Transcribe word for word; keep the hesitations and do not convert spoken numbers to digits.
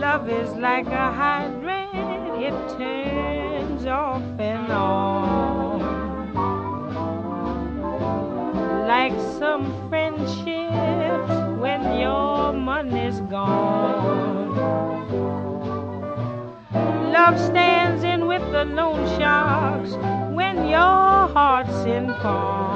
Love is like a hydrant, it turns off and on. Like some friendships when your money's gone. Love stands in with the loan sharks when your heart's in pawn.